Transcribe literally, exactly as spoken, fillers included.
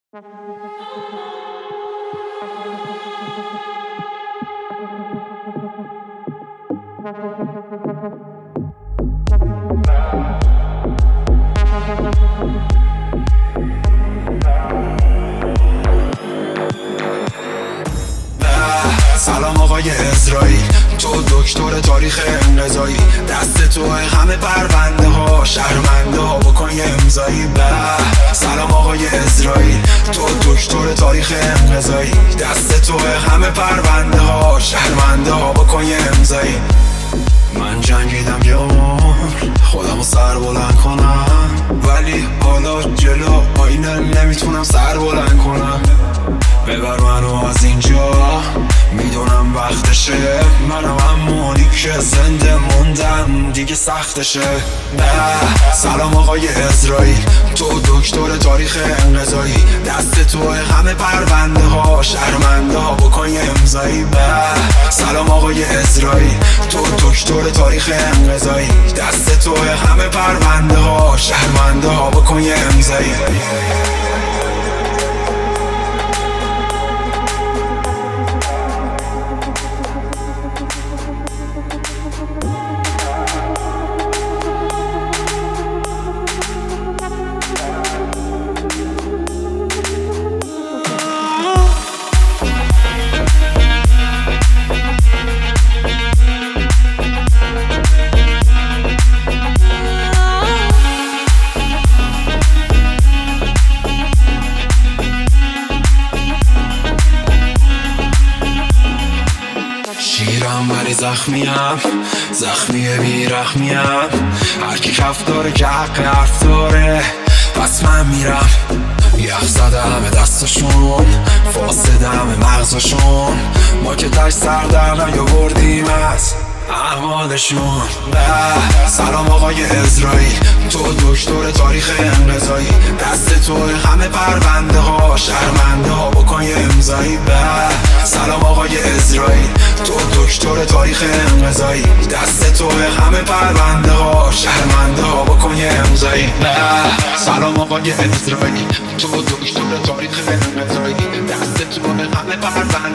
سلام آقای اسرائیل، تو دکتر تاریخ انقضایی، دست تو همه پرونده ها، شهرمنده ها بکن یه امضایی. سلام آقای اسرائیل، تو دکتر تاریخ انقضایی، دست تو همه پرونده ها، شهرمنده ها بکن یه امضایی. من جنگیدم یه عمر خودمو سر بلند کنم، ولی حالا جلو آینه نمیتونم سر بلند کنم. ببر منو از اینجا، میدونم وقتشه، منم همونی که زنده موندم دیگه سختشه. نه سلام آقای اسرائیل، تو دکتر تاریخ انقضایی، دست تو همه پرونده ها، شهرمنده ها بکن یه امضایی. سلام آقای اسرائیل، تو دکتر تاریخ انقضایی، دست تو همه پرونده ها، شهرمنده ها بکن یه امضایی. شیرم ولی زخمیم، زخمی بیرحمیم، هرکی کف داره که حق حرف داره، پس من میرم. یخ زده همه دستشون، فاسده همه مغزشون، ما که تش سر در نیاوردیم از اعمالشون. سلام آقای اسرائیل، تو دکتر تاریخ انقضایی، دست تو همه پرونده ها، شهرمنده ها بکن یه امضایی. سلام آقای اسرائیل، تو دکتر تاریخ انقضایی، دست تو همه پرونده ها، شهرمنده ها بکن یه امضایی. سلام آقای اسرائیل، تو دکتر تاریخ انقضایی، دست تو همه پرونده